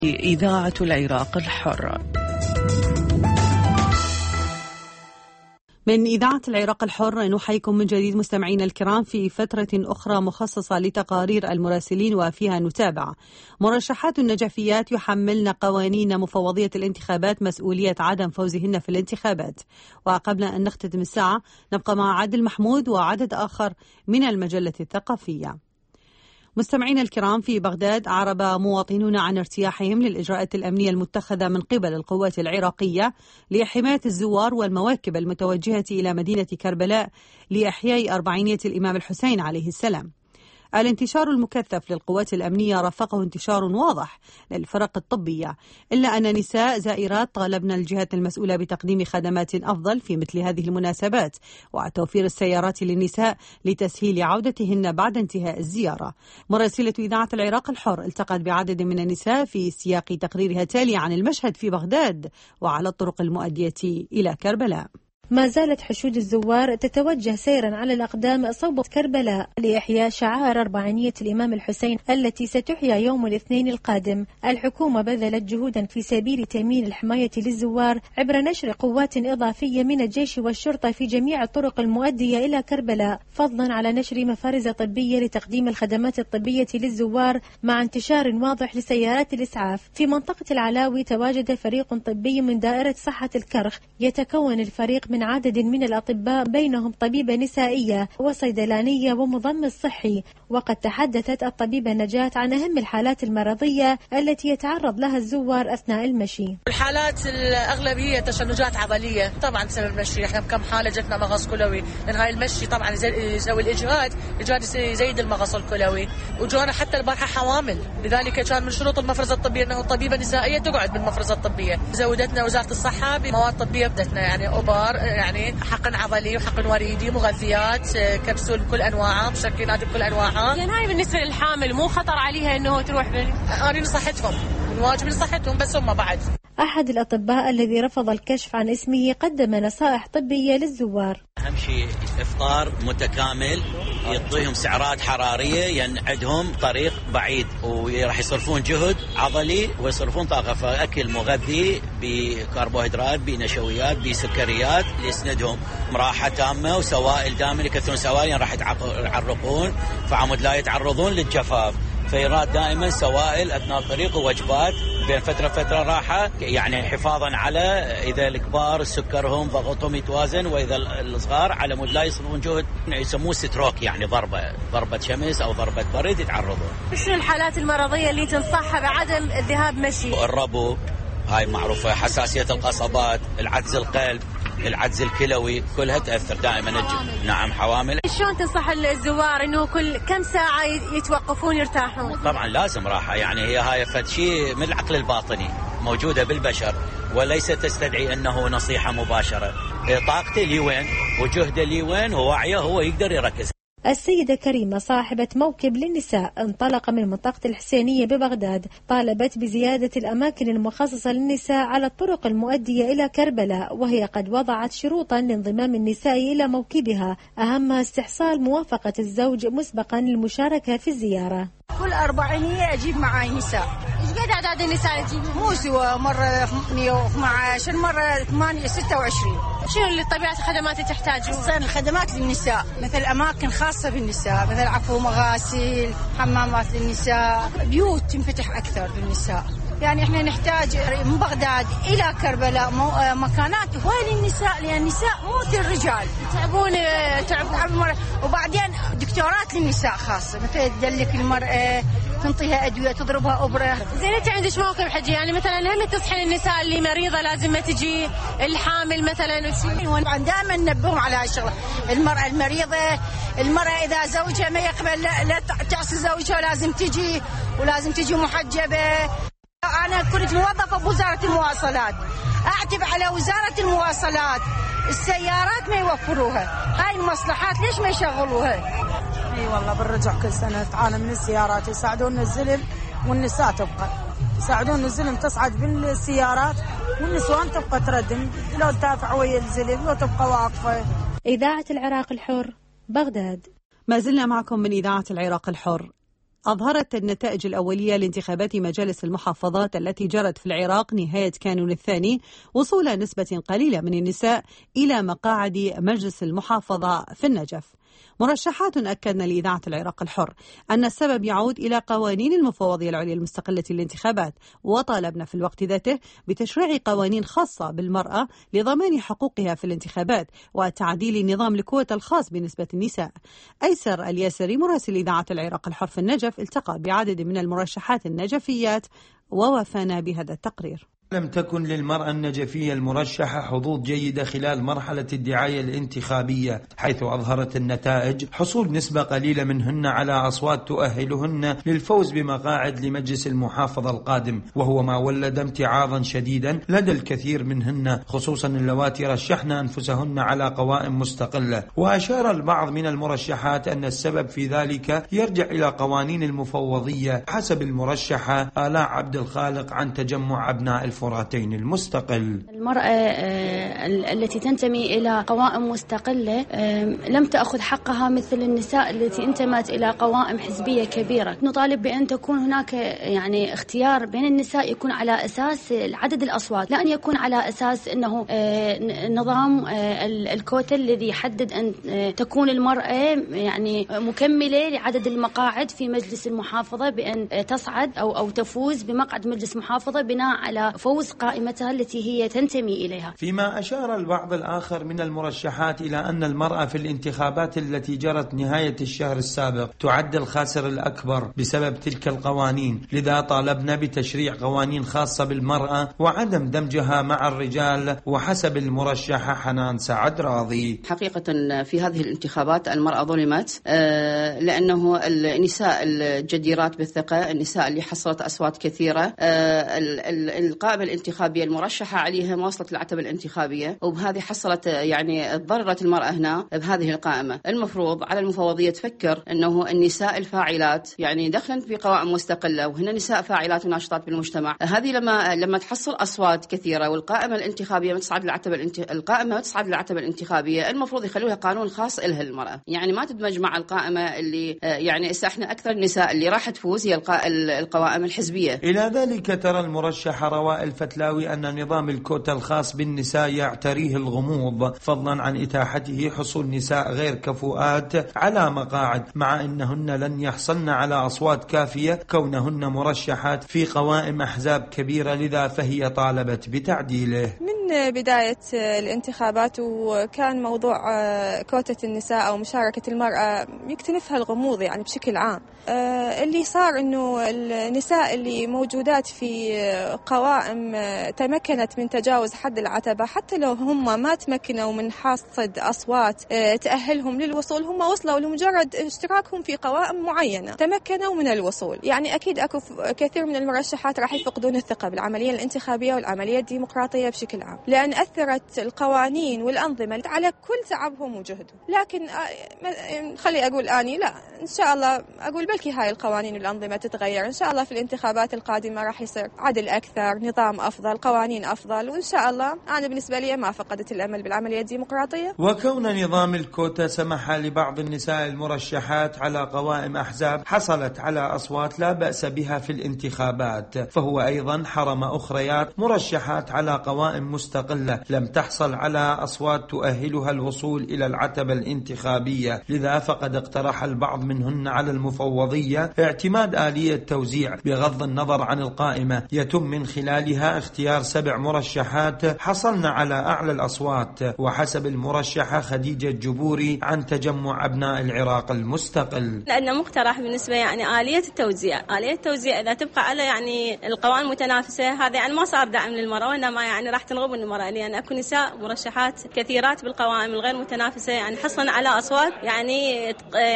إذاعة العراق الحر. من إذاعة العراق الحر نحييكم من جديد مستمعينا الكرام في فترة أخرى مخصصة لتقارير المراسلين، وفيها نتابع مرشحات النجفيات يحملن قوانين مفوضية الانتخابات مسؤولية عدم فوزهن في الانتخابات. وقبل أن نختتم الساعة نبقى مع عادل محمود وعدد آخر من المجلة الثقافية. مستمعينا الكرام، في بغداد أعرب مواطنون عن ارتياحهم للإجراءات الأمنية المتخذة من قبل القوات العراقية لحماية الزوار والمواكب المتوجهة إلى مدينة كربلاء لإحياء أربعينية الإمام الحسين عليه السلام. الانتشار المكثف للقوات الأمنية رافقه انتشار واضح للفرق الطبية، إلا أن نساء زائرات طالبن الجهات المسؤولة بتقديم خدمات أفضل في مثل هذه المناسبات، وتوفير السيارات للنساء لتسهيل عودتهن بعد انتهاء الزيارة. مراسلة إذاعة العراق الحر التقت بعدد من النساء في سياق تقريرها التالي عن المشهد في بغداد وعلى الطرق المؤدية إلى كربلاء. ما زالت حشود الزوار تتوجه سيرا على الأقدام صوب كربلاء لإحياء شعائر أربعينية الإمام الحسين التي ستحيى يوم الاثنين القادم. الحكومة بذلت جهودا في سبيل تأمين الحماية للزوار عبر نشر قوات إضافية من الجيش والشرطة في جميع الطرق المؤدية إلى كربلاء، فضلا على نشر مفارز طبية لتقديم الخدمات الطبية للزوار، مع انتشار واضح لسيارات الإسعاف. في منطقة العلاوي تواجد فريق طبي من دائرة صحة الكرخ، يتكون الفريق من عدد من الأطباء بينهم طبيبة نسائية وصيدلانية ومضمن صحي. وقد تحدثت الطبيبة نجاة عن أهم الحالات المرضية التي يتعرض لها الزوار أثناء المشي. الحالات الأغلبية تشنجات عضلية طبعا بسبب المشي. احنا بكم حالة جتنا مغص كلوي، لأن هاي المشي طبعا يسوي الإجهاد يزيد المغص الكلوي. وجونا حتى البارحة حوامل، لذلك كان من شروط المفرزة الطبية أنه الطبيبة نسائية تقعد بالمفرزة الطبية. زودتنا وزارة الصحة بمواد طبية، بدتنا يعني أوبار، يعني حقن عضلي وحقن وريدي، مغذيات، كبسول بكل انواعها، مسكنات بكل انواعها. يعني هاي بالنسبه للحامل مو خطر عليها انه تروح انا نصحتهم من واجب نصحتهم، بس هم بعد. أحد الأطباء الذي رفض الكشف عن اسمه قدم نصائح طبية للزوار. أهم شيء إفطار متكامل، يعطيهم سعرات حرارية، ينعدهم طريق بعيد، وراح يصرفون جهد عضلي ويصرفون طاقة، فأكل مغذي بكربوهيدرات بنشويات بسكريات يسندهم، راحة تامة وسوائل دائما، يكثرون سوائل راح يعرقون فعمود لا يتعرضون للجفاف. فيراد دائما سوائل أثناء الطريق ووجبات بين فترة راحة، يعني حفاظا على إذا الكبار سكرهم ضغطهم يتوازن، وإذا الصغار على مود لا يصرفون جهد يسموه ستروك، يعني ضربة شمس أو ضربة برد يتعرضون. شنو الحالات المرضية اللي تنصحها بعدم الذهاب مشي؟ الربو هاي معروفة، حساسية القصبات، العجز القلب، العجز الكلوي، كلها تأثر دائما. نعم حوامل. شلون تنصح الزوار انه كل كم ساعة يتوقفون يرتاحون؟ طبعا لازم راحة، يعني هي هاي شيء من العقل الباطني موجودة بالبشر، وليس تستدعي انه نصيحة مباشرة. طاقته لي وين وجهده لي وين ووعيه هو يقدر يركز. السيدة كريمة صاحبة موكب للنساء انطلق من منطقة الحسينية ببغداد، طالبت بزيادة الأماكن المخصصة للنساء على الطرق المؤدية إلى كربلاء، وهي قد وضعت شروطا لانضمام النساء إلى موكبها، أهمها استحصال موافقة الزوج مسبقا للمشاركة في الزيارة. كل أربعينية أجيب معاي نساء. إيش قد أعداد النساء تجيب؟ مو سوى، مرة 112 مرة 26. شنو اللي طبيعة الخدمات اللي تحتاجون؟ الخدمات للنساء مثل أماكن خاصة بالنساء، مثل عفو مغاسل، حمامات للنساء، بيوت تنفتح أكثر للنساء. يعني احنا نحتاج من بغداد إلى كربلاء مكانات هواي للنساء، لأن النساء مو مثل الرجال تعبون. وبعدين دكتورات للنساء خاصة، مثل تدلك المرأة، تنطيها أدوية، تضربها أبرة. زين انت عندك موقف حجي، يعني مثلا هم تصحين النساء اللي مريضة لازم ما تجي، الحامل مثلا؟ طبعا دائما ننبههم على هالشغلة. المرأة المريضة، المرأة إذا زوجها ما يقبل لا تعصي زوجها لازم تجي، ولازم تجي محجبة. أنا كنت موظفة بوزارة المواصلات، أعتب على وزارة المواصلات السيارات ما يوفروها، هاي المصلحات ليش ما يشغلوها؟ اي والله بنرجع كل سنة تعاني من السيارات، يساعدون الزلم والنساء تبقى، يساعدون الزلم تصعد بالسيارات والنسوان تبقى تردم، لو تدافع ويا الزلم لو تبقى واقفة. إذاعة العراق الحر، بغداد. ما زلنا معكم من إذاعة العراق الحر. أظهرت النتائج الأولية لانتخابات مجالس المحافظات التي جرت في العراق نهاية كانون الثاني وصول نسبة قليلة من النساء إلى مقاعد مجلس المحافظة في النجف. مرشحات أكدن لإذاعة العراق الحر أن السبب يعود إلى قوانين المفوضية العليا المستقلة للانتخابات، وطالبنا في الوقت ذاته بتشريع قوانين خاصة بالمرأة لضمان حقوقها في الانتخابات وتعديل نظام الكوتا الخاص بنسبة النساء. أيسر الياسري مراسل إذاعة العراق الحر في النجف التقى بعدد من المرشحات النجفيات ووافانا بهذا التقرير. لم تكن للمرأة النجفية المرشحة حظوظ جيدة خلال مرحلة الدعاية الانتخابية، حيث أظهرت النتائج حصول نسبة قليلة منهن على أصوات تؤهلهن للفوز بمقاعد لمجلس المحافظة القادم، وهو ما ولد امتعاضا شديدا لدى الكثير منهن، خصوصا اللواتي رشحن أنفسهن على قوائم مستقلة. وأشار البعض من المرشحات أن السبب في ذلك يرجع إلى قوانين المفوضية حسب المرشحة آلاء عبد الخالق عن تجمع أبناء الفراتين المستقل. المرأة التي تنتمي إلى قوائم مستقلة لم تأخذ حقها مثل النساء التي انتمت إلى قوائم حزبية كبيرة. نطالب بأن تكون هناك يعني اختيار بين النساء يكون على أساس عدد الأصوات، لا أن يكون على أساس أنه نظام الكوتا الذي يحدد أن تكون المرأة يعني مكملة لعدد المقاعد في مجلس المحافظة بأن تصعد أو تفوز بمقعد مجلس محافظة بناء على فوز قائمتها التي هي تنتمي إليها. فيما أشار البعض الآخر من المرشحات إلى أن المرأة في الانتخابات التي جرت نهاية الشهر السابق تعد الخاسر الأكبر بسبب تلك القوانين، لذا طالبنا بتشريع قوانين خاصة بالمرأة وعدم دمجها مع الرجال. وحسب المرشحة حنان سعد راضي، حقيقة في هذه الانتخابات المرأة ظلمت، لأنه النساء الجديرات بالثقة، النساء اللي حصلت أصوات كثيرة، القائمة الانتخابية المرشحة عليها ما وصلت للعتبة الانتخابية، وبهذه حصلت يعني ضررت المرأة هنا بهذه القائمة. المفروض على المفوضية تفكر أنه النساء الفاعلات يعني دخلا في قوائم مستقلة وهن نساء فاعلات وناشطات بالمجتمع، هذه لما تحصل أصوات كثيرة والقائمة الانتخابية ما تصعد للعتبة الانتخابية، المفروض يخلوها قانون خاص إلها المرأة، يعني ما تدمج مع القائمة اللي يعني احنا أكثر النساء اللي راح تفوز هي القوائم الحزبية. إلى ذلك ترى المرشحة رواء الفتلاوي أن نظام الكوتا الخاص بالنساء يعتريه الغموض، فضلا عن إتاحته حصول نساء غير كفؤات على مقاعد، مع أنهن لن يحصلن على أصوات كافية كونهن مرشحات في قوائم أحزاب كبيرة، لذا فهي طالبت بتعديله. من بداية الانتخابات وكان موضوع كوتة النساء أو مشاركة المرأة يكتنفها الغموض يعني بشكل عام. اللي صار أنه النساء اللي موجودات في قوائم تمكنت من تجاوز حد العتبة، حتى لو هم ما تمكنوا من حصد أصوات تأهلهم للوصول، هم وصلوا لمجرد اشتراكهم في قوائم معينة تمكنوا من الوصول. يعني أكيد أكو كثير من المرشحات راح يفقدون الثقة بالعملية الانتخابية والعملية الديمقراطية بشكل عام، لأن أثرت القوانين والأنظمة على كل تعبهم وجهدهم. لكن خلي أقول أني لا، إن شاء الله أقول بلكي هاي القوانين والأنظمة تتغير، إن شاء الله في الانتخابات القادمة راح يصير عدل أكثر، نظام أفضل، قوانين أفضل، وإن شاء الله أنا بالنسبة لي ما فقدت الأمل بالعملية الديمقراطية. وكون نظام الكوتا سمح لبعض النساء المرشحات على قوائم أحزاب حصلت على أصوات لا بأس بها في الانتخابات، فهو أيضا حرم أخريات مرشحات على قوائم مستقلة لم تحصل على أصوات تؤهلها الوصول إلى العتبة الانتخابية، لذا فقد اقترح البعض منهن على المفوضية اعتماد آلية توزيع بغض النظر عن القائمة يتم من خلالها اختيار 7 مرشحات حصلن على أعلى الأصوات. وحسب المرشحة خديجة الجبوري عن تجمع أبناء العراق المستقل، لأنه مقترح بالنسبة يعني آلية التوزيع إذا تبقى على يعني القوائم المتنافسة، هذا يعني ما صار دعم للمرأة، وإنما يعني راح تنغب المرأة، لأن أكو نساء مرشحات كثيرات بالقوائم الغير متنافسة يعني حصلن على أصوات يعني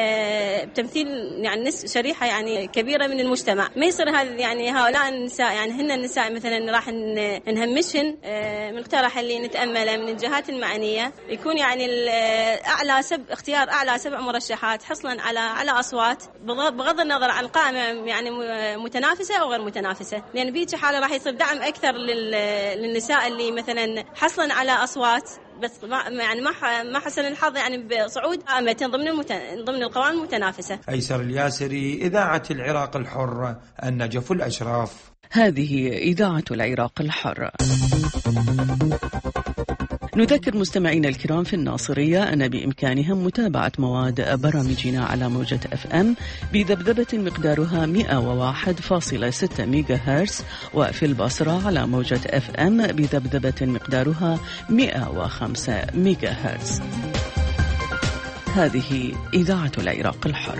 بتمثيل يعني شريحة يعني كبيرة من المجتمع. ما يصير هذا يعني هؤلاء النساء يعني هن النساء مثلا راح نهمشهن. مقترح اللي نتأمله من الجهات المعنية يكون يعني اختيار أعلى 7 مرشحات حصلا على أصوات بغض النظر عن قائمة يعني متنافسة أو غير متنافسة، لأن بيجي حالة راح يصير دعم أكثر للنساء اللي مثلا حصلا على أصوات بس يعني ما حصل الحظ يعني بصعود قائمتين ضمن القوائم المتنافسة. أيسر الياسري، إذاعة العراق الحر، النجف الأشراف. هذه إذاعة العراق الحر. نذكر مستمعينا الكرام في الناصرية أن بإمكانهم متابعة مواد برامجنا على موجة FM بذبذبة مقدارها 101.6 ميجا هرتز، وفي البصرة على موجة FM بذبذبة مقدارها 105 ميجا هرتز. هذه إذاعة العراق الحر.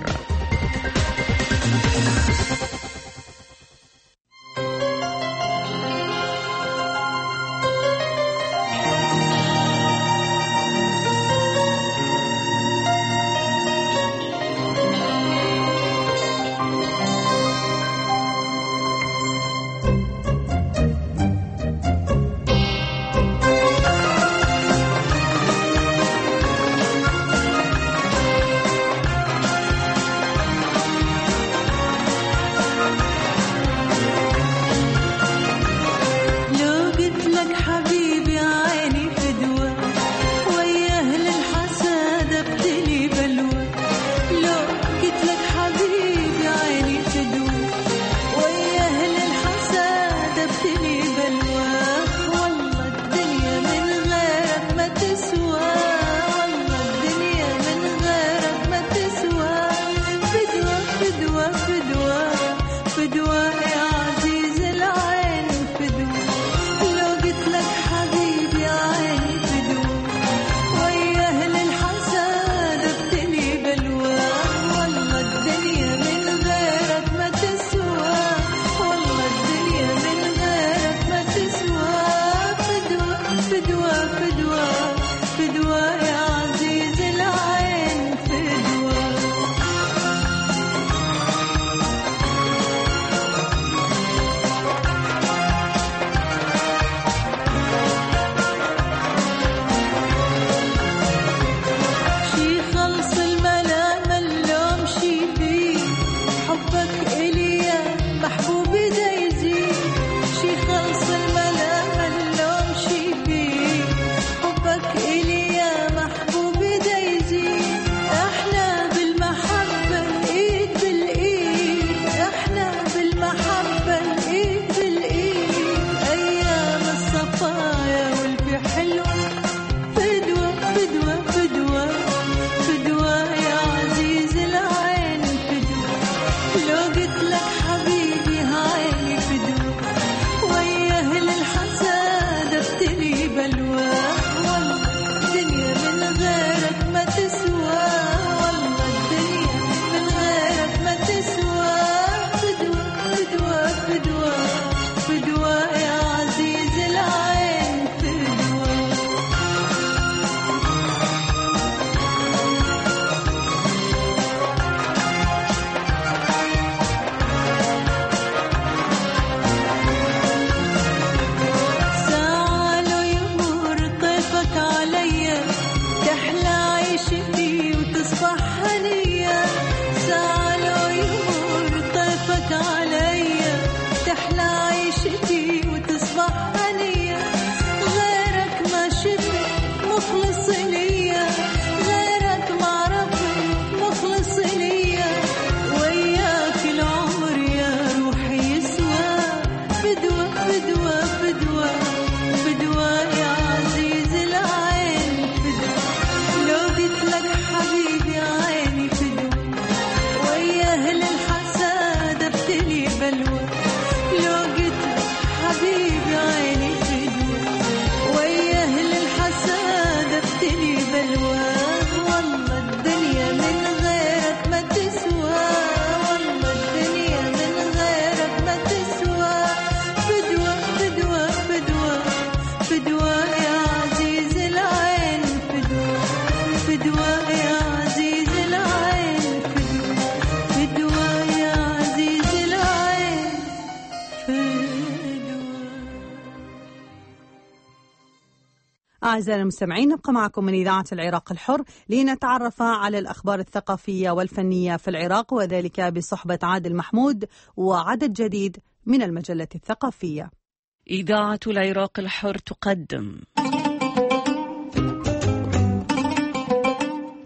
أعزائي المستمعين، نبقى معكم من إذاعة العراق الحر لنتعرف على الأخبار الثقافية والفنية في العراق، وذلك بصحبة عادل محمود وعدد جديد من المجلة الثقافية. إذاعة العراق الحر تقدم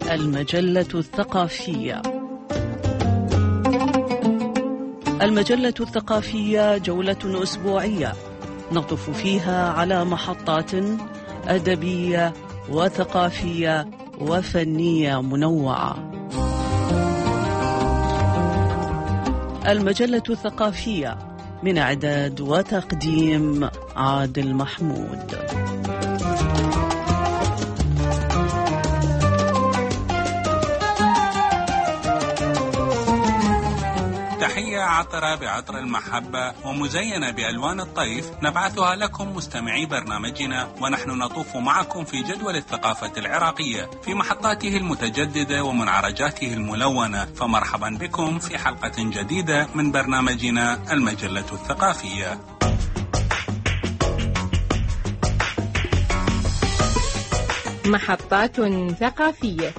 المجلة الثقافية. المجلة الثقافية جولة أسبوعية نطف فيها على محطات أدبية وثقافية وفنية منوعة. المجلة الثقافية من إعداد وتقديم عادل محمود. تحية عطرة بعطر المحبة ومزينة بألوان الطيف نبعثها لكم مستمعي برنامجنا، ونحن نطوف معكم في جدول الثقافة العراقية في محطاته المتجددة ومنعرجاته الملونة. فمرحبا بكم في حلقة جديدة من برنامجنا المجلة الثقافية. محطات ثقافية.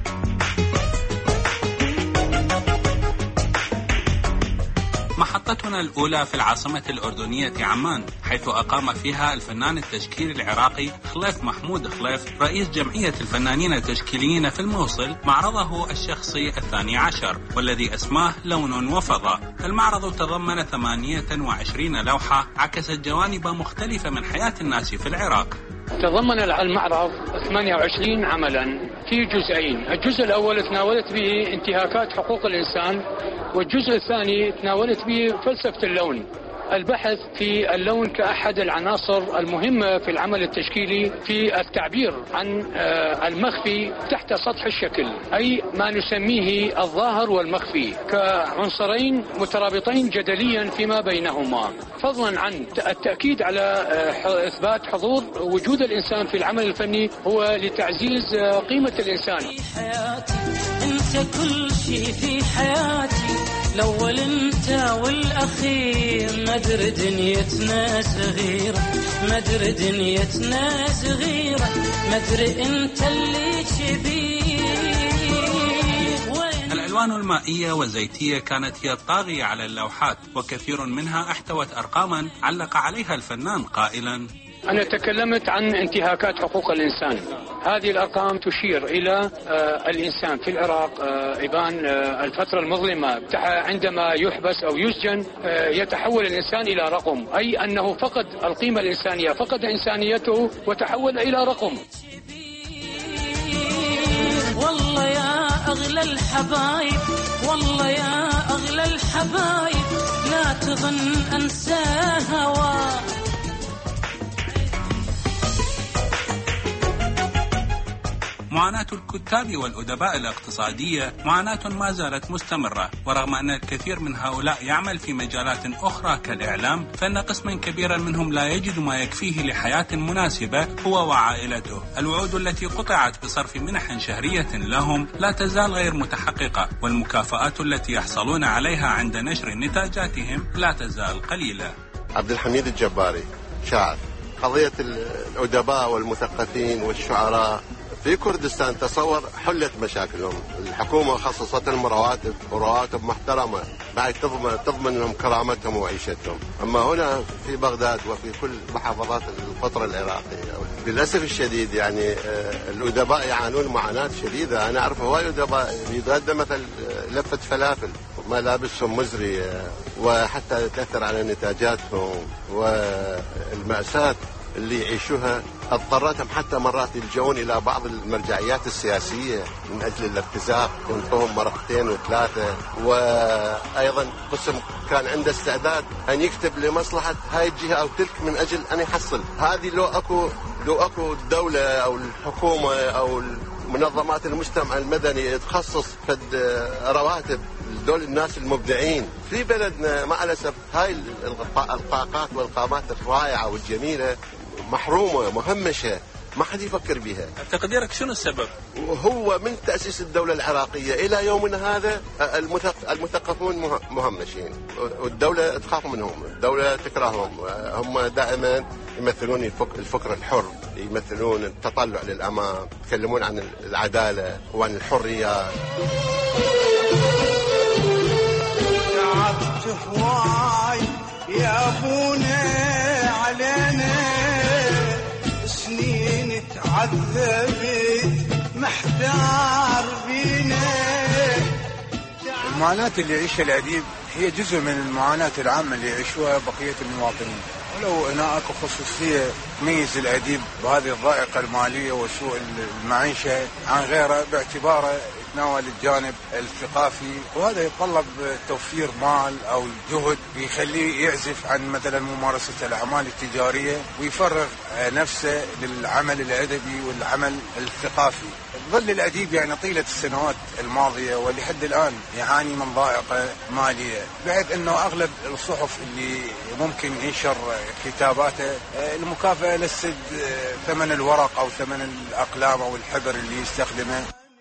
محطتنا الأولى في العاصمة الأردنية عمان، حيث أقام فيها الفنان التشكيلي العراقي خليف محمود خليف رئيس جمعية الفنانين التشكيليين في الموصل معرضه الشخصي 12 والذي اسماه لون وفضاء. المعرض تضمن 28 لوحة عكست جوانب مختلفة من حياة الناس في العراق. تضمن المعرض 28 عملا في جزئين، الجزء الأول تناولت به انتهاكات حقوق الإنسان، والجزء الثاني تناولت به فلسفة اللون، البحث في اللون كأحد العناصر المهمة في العمل التشكيلي في التعبير عن المخفي تحت سطح الشكل، أي ما نسميه الظاهر والمخفي كعنصرين مترابطين جدليا فيما بينهما، فضلا عن التأكيد على إثبات حضور وجود الإنسان في العمل الفني هو لتعزيز قيمة الإنسان. في حياتي أنت كل شيء في حياتي، الأول أنت والأخير، مدري دنيتنا صغيرة، مدري دنيتنا صغيرة، مدري أنت اللي كبير. الألوان المائية والزيتية كانت هي الطاغية على اللوحات، وكثير منها احتوت أرقاما علق عليها الفنان قائلا: أنا تكلمت عن انتهاكات حقوق الإنسان. هذه الأرقام تشير إلى الإنسان في العراق إبان الفترة المظلمة، عندما يحبس أو يسجن يتحول الإنسان إلى رقم، أي أنه فقد القيمة الإنسانية، فقد إنسانيته وتحول إلى رقم. والله يا أغلى الحبايب، والله يا أغلى الحبايب، لا تظن أنسى هواك. معاناة الكتاب والأدباء الاقتصادية معاناة ما زالت مستمرة، ورغم أن الكثير من هؤلاء يعمل في مجالات أخرى كالإعلام، فإن قسما كبيرا منهم لا يجد ما يكفيه لحياة مناسبة هو وعائلته. الوعود التي قطعت بصرف منح شهرية لهم لا تزال غير متحققة، والمكافآت التي يحصلون عليها عند نشر نتاجاتهم لا تزال قليلة. عبد الحميد الجباري، شاعر. قضية الأدباء والمثقفين والشعراء في كردستان تصور حلت مشاكلهم، الحكومة خصصت لهم رواتب محترمة بعد تضمن لهم كرامتهم وعيشتهم. أما هنا في بغداد وفي كل محافظات القطر العراقية للأسف الشديد يعني الأدباء يعانون معاناة شديدة. أنا أعرف هواي أدباء يتغدى مثل لفة فلافل، ملابسهم مزرية، وحتى تأثر على نتاجاتهم، والمأساة اللي يعيشوها اضطرتهم حتى مرات يلجؤون إلى بعض المرجعيات السياسية من أجل الارتزاق، ينطوهم مرتين وثلاثة. وأيضا قسم كان عنده استعداد أن يكتب لمصلحة هاي الجهة أو تلك من أجل أن يحصل. هذه لو أكو الدولة أو الحكومة أو منظمات المجتمع المدني تخصص فد رواتب دول الناس المبدعين في بلدنا، مع الأسف هاي الطاقات والقامات الرائعة والجميلة محرومة مهمشة، ما حد يفكر بها. تقديرك شنو السبب؟ هو من تأسيس الدولة العراقية إلى يومنا هذا المثقفون مهمشين، والدولة تخاف منهم، الدولة تكرههم. هم دائما يمثلون الفكر الحر، يمثلون التطلع للأمام، يتكلمون عن العدالة وعن الحريات. تعبت هواي يا ابونا علينا، سنين تعذبت محتار المعاناة اللي يعيشها الأديب هي جزء من المعاناة العامة اللي يعيشوها بقية المواطنين، ولو هناك خصوصية تميز الأديب بهذه الضائقة المالية وسوء المعيشة عن غيره باعتباره يتناول الجانب الثقافي، وهذا يتطلب توفير مال أو جهد يخليه يعزف عن مثلا ممارسة الأعمال التجارية ويفرغ نفسه للعمل الأدبي والعمل الثقافي. ظل الأديب يعني طيلة السنوات الماضية ولحد الآن يعاني من ضائقة مالية، بعد أنه أغلب الصحف اللي ممكن ينشر كتاباته المكافأة للسد ثمن الورق أو ثمن الأقلام أو الحبر اللي يستخدمه.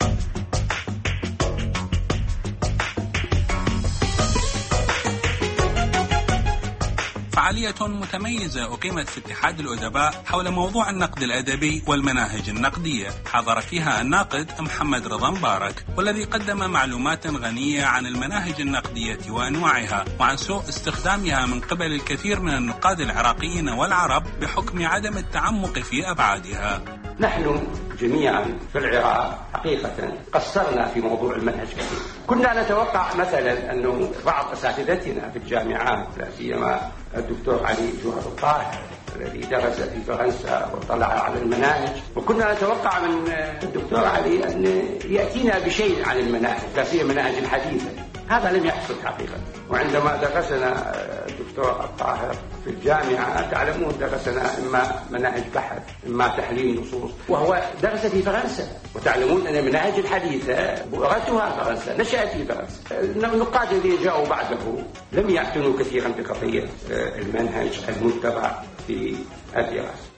فعالية متميزة أقيمت في اتحاد الأدباء حول موضوع النقد الأدبي والمناهج النقدية، حضر فيها الناقد محمد رضا مبارك، والذي قدم معلومات غنية عن المناهج النقدية وأنواعها وعن سوء استخدامها من قبل الكثير من النقاد العراقيين والعرب بحكم عدم التعمق في أبعادها. نحن جميعا في العراق حقيقة قصرنا في موضوع المنهج كثير. كنا نتوقع مثلا أنه بعض أساتذتنا في الجامعات لا سيما الدكتور علي جوهر الطاهر الذي درس في فرنسا وطلع على المناهج، وكنا نتوقع من الدكتور علي أن يأتينا بشيء عن المناهج لا سيما المناهج الحديثة. هذا لم يحصل حقيقة. وعندما درسنا الدكتور الطاهر في الجامعة تعلمون درسنا إما مناهج بحث إما تحليل نصوص، وهو درس في فرنسا، وتعلمون أن المناهج الحديثة بلغتها فرنسا، نشأت في فرنسا. النقاد الذين جاءوا بعده لم يعتنوا كثيرا بقضية المنهج المتبع في الدراسة.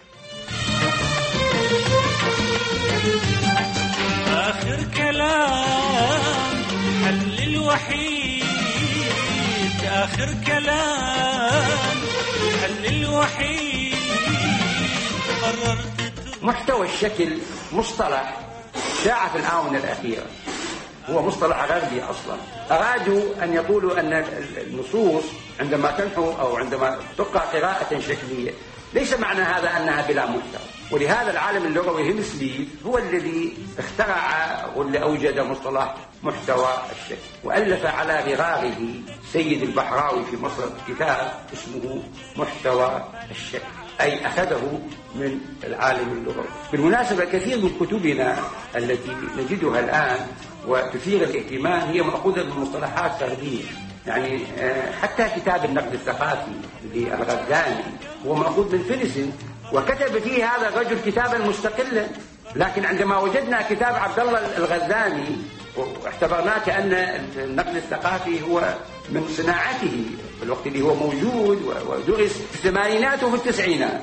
آخر كلام حل الوحيد، آخر كلام حل الوحيد قررت. محتوى الشكل مصطلح شاع في الآونة الأخيرة، هو مصطلح غربي أصلا. أرادوا أن يقولوا أن النصوص عندما تنحو أو عندما تقرأ قراءة شكلية ليس معنى هذا أنها بلا محتوى. ولهذا العالم اللغوي هيل سميث هو الذي اخترع واللي أوجد مصطلح محتوى الشكل، وألف على غراره سيد البحراوي في مصر كتاب اسمه محتوى الشكل، أي أخذه من العالم اللغوي. بالمناسبة كثير من كتبنا التي نجدها الآن وتثير الاهتمام هي مأخوذة من مصطلحات غربية. يعني حتى كتاب النقد الثقافي للغزالي هو مأخوذ من فيلسن، وكتب فيه هذا الرجل كتابا مستقلا، لكن عندما وجدنا كتاب عبد الله الغزالي واعتبرناه كأن النقد الثقافي هو من صناعته في الوقت اللي هو موجود ودرس في الثمانينات وفي التسعينات.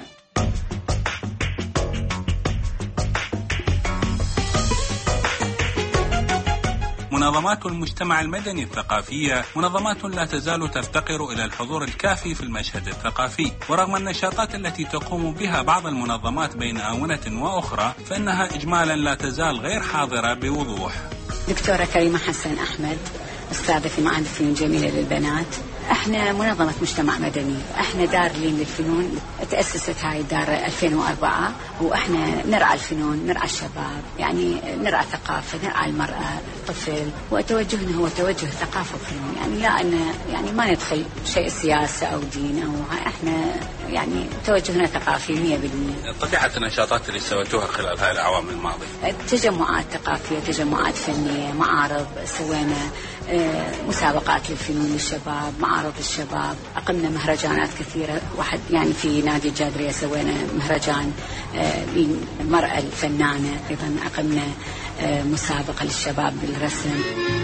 منظمات المجتمع المدني الثقافية منظمات لا تزال تفتقر إلى الحضور الكافي في المشهد الثقافي، ورغم النشاطات التي تقوم بها بعض المنظمات بين آونة وأخرى فإنها إجمالا لا تزال غير حاضرة بوضوح. دكتورة كريمة حسن أحمد، أستاذة في معهد الفنون الجميلة للبنات. احنا منظمة مجتمع مدني، احنا دار لين للفنون، تأسست هاي الدار 2004، واحنا نرعى الفنون، نرعى الشباب، يعني نرعى ثقافة، نرعى المرأة، الطفل، وتوجهنا هو توجه ثقافة وفنون، يعني لا أن يعني ما ندخل شيء سياسة أو دين أو احنا يعني توجهنا ثقافي 100%. طبيعة النشاطات اللي سويتوها خلال هاي الأعوام الماضية؟ تجمعات ثقافية، تجمعات فنية، معارض، سوينا مسابقات للفنون للشباب، معارض الشباب، أقمنا مهرجانات كثيرة. واحد يعني في نادي الجادرية سوينا مهرجان للمرأة الفنانة، أيضا أقمنا مسابقة للشباب بالرسم.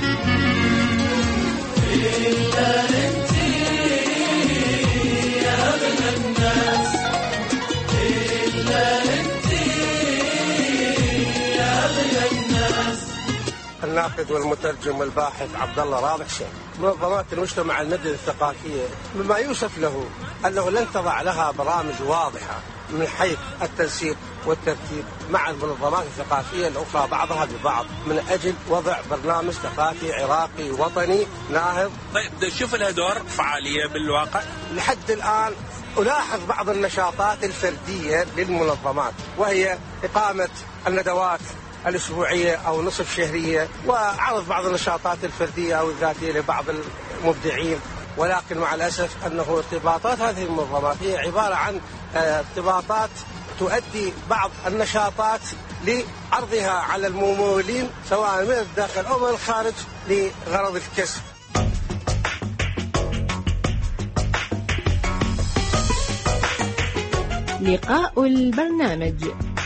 الناقد والمترجم والباحث عبد الله راضح شيخ. منظمات المجتمع المدني الثقافية مما يوصف له أنه لن تضع لها برامج واضحة من حيث التنسيق والترتيب مع المنظمات الثقافية الأخرى بعضها ببعض من أجل وضع برنامج ثقافي عراقي وطني ناهض. طيب شوف لها دور فعالية بالواقع؟ لحد الآن ألاحظ بعض النشاطات الفردية للمنظمات، وهي إقامة الندوات الأسبوعية أو نصف شهرية، وعرض بعض النشاطات الفردية أو الذاتية لبعض المبدعين. ولكن مع الأسف أنه ارتباطات هذه المنظمات هي عبارة عن ارتباطات تؤدي بعض النشاطات لعرضها على الممولين سواء من الداخل أو من الخارج لغرض الكسب. لقاء البرنامج.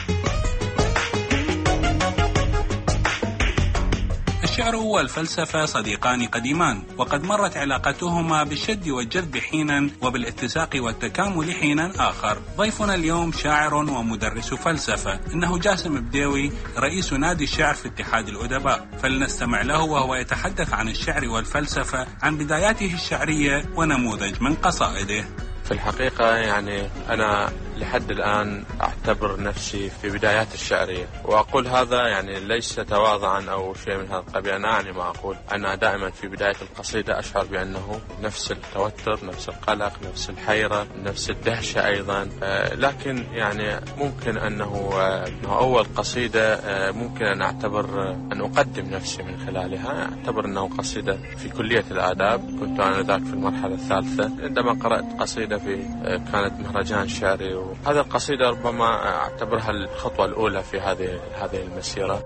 الشعر والفلسفة صديقان قديمان، وقد مرت علاقتهما بالشد والجذب حينا وبالاتساق والتكامل حينا آخر. ضيفنا اليوم شاعر ومدرس فلسفة، إنه جاسم بديوي رئيس نادي الشعر في اتحاد الأدباء، فلنستمع له وهو يتحدث عن الشعر والفلسفة، عن بداياته الشعرية ونموذج من قصائده. في الحقيقة يعني أنا لحد الآن أعتبر نفسي في بدايات الشعرية، وأقول هذا يعني ليس تواضعا أو شيء من هذا القبيل. أنا أعني ما أقول. أنا دائما في بداية القصيدة أشعر بأنه نفس التوتر، نفس القلق، نفس الحيرة، نفس الدهشة أيضا. لكن يعني ممكن أنه أول قصيدة ممكن أن أعتبر أن أقدم نفسي من خلالها. أعتبر أنه قصيدة في كلية الآداب، كنت أنا ذاك في المرحلة الثالثة عندما قرأت قصيدة كانت مهرجان شعري، وهذه القصيدة ربما أعتبرها الخطوة الأولى في هذه المسيرة.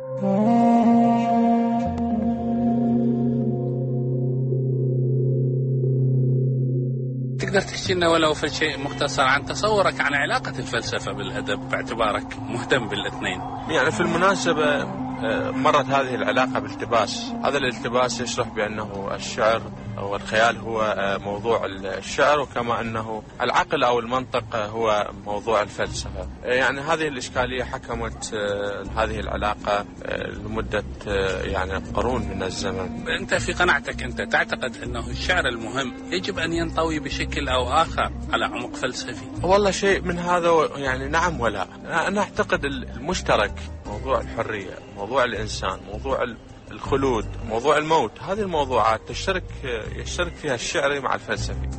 تقدر تحكي لنا ولو في شيء مختصر عن تصورك عن علاقة الفلسفة بالأدب باعتبارك مهتم بالاثنين؟ يعني في المناسبة مرت هذه العلاقة بالتباس. هذا الالتباس يشرح بأنه الشعر والخيال هو موضوع الشعر، وكما أنه العقل أو المنطق هو موضوع الفلسفة. يعني هذه الإشكالية حكمت هذه العلاقة لمدة يعني قرون من الزمن. أنت في قناعتك أنت تعتقد أنه الشعر المهم يجب أن ينطوي بشكل أو آخر على عمق فلسفي؟ والله شيء من هذا يعني نعم ولا. أنا أعتقد المشترك موضوع الحرية، موضوع الإنسان، موضوع الخلود، موضوع الموت، هذه الموضوعات يشترك فيها الشعري مع الفلسفي.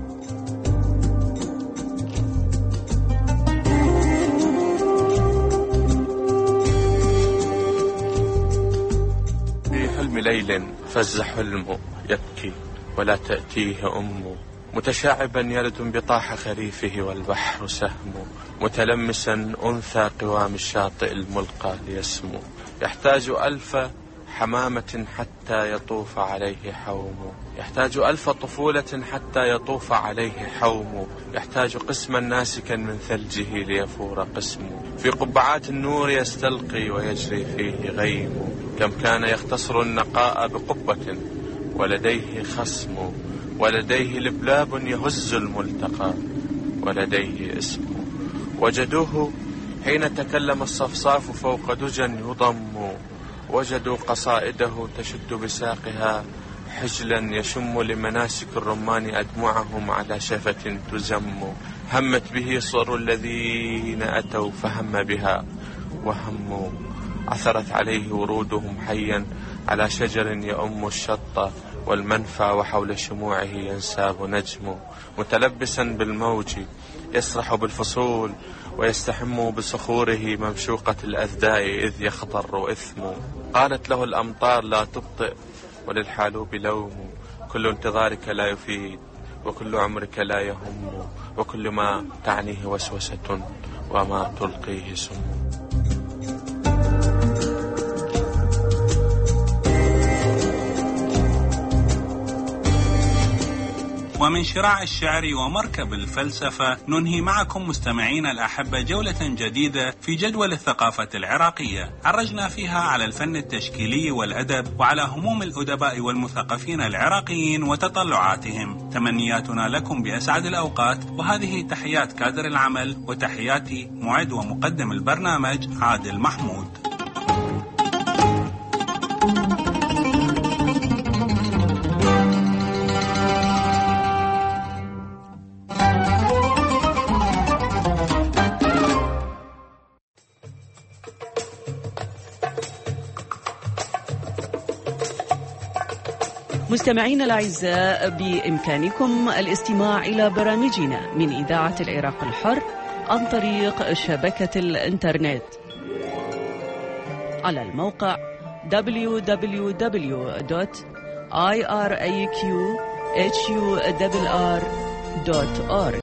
في حلم ليل فز حلمه يبكي ولا تأتيه أمه، متشعبا يرد بطاح خريفه والبحر سهمه، متلمسا أنثى قوام الشاطئ الملقى ليسمو، يحتاج 1000 حمامة حتى يطوف عليه حوم، يحتاج 1000 طفولة حتى يطوف عليه حوم، يحتاج قسما ناسكا من ثلجه ليفور قسمه، في قبعات النور يستلقي ويجري فيه غيم، كم كان يختصر النقاء بقبة ولديه خصم، ولديه لبلاب يهز الملتقى ولديه اسم، وجدوه حين تكلم الصفصاف فوق دجى يضم، وجدوا قصائده تشد بساقها حجلا يشم لمناسك الرمان أدمعهم على شفة تزم، همت به صر الذين أتوا فهم بها وهموا، عثرت عليه ورودهم حيا على شجر يؤم الشط والمنفى، وحول شموعه ينساب نجم، متلبسا بالموج يسرح بالفصول ويستحم بصخوره ممشوقة الأذداء إذ يخضر إثم، قالت له الأمطار لا تبطئ وللحالوب لوم، كل انتظارك لا يفيد وكل عمرك لا يهم، وكل ما تعنيه وسوسة وما تلقيه سم. ومن شراع الشعر ومركب الفلسفة ننهي معكم مستمعين الأحبة جولة جديدة في جدول الثقافة العراقية، عرجنا فيها على الفن التشكيلي والأدب وعلى هموم الأدباء والمثقفين العراقيين وتطلعاتهم. تمنياتنا لكم بأسعد الأوقات، وهذه تحيات كادر العمل وتحياتي معد ومقدم البرنامج عادل محمود. مستمعين الأعزاء، بإمكانكم الاستماع إلى برامجنا من إذاعة العراق الحر عن طريق شبكة الإنترنت على الموقع www.iraqhurr.org.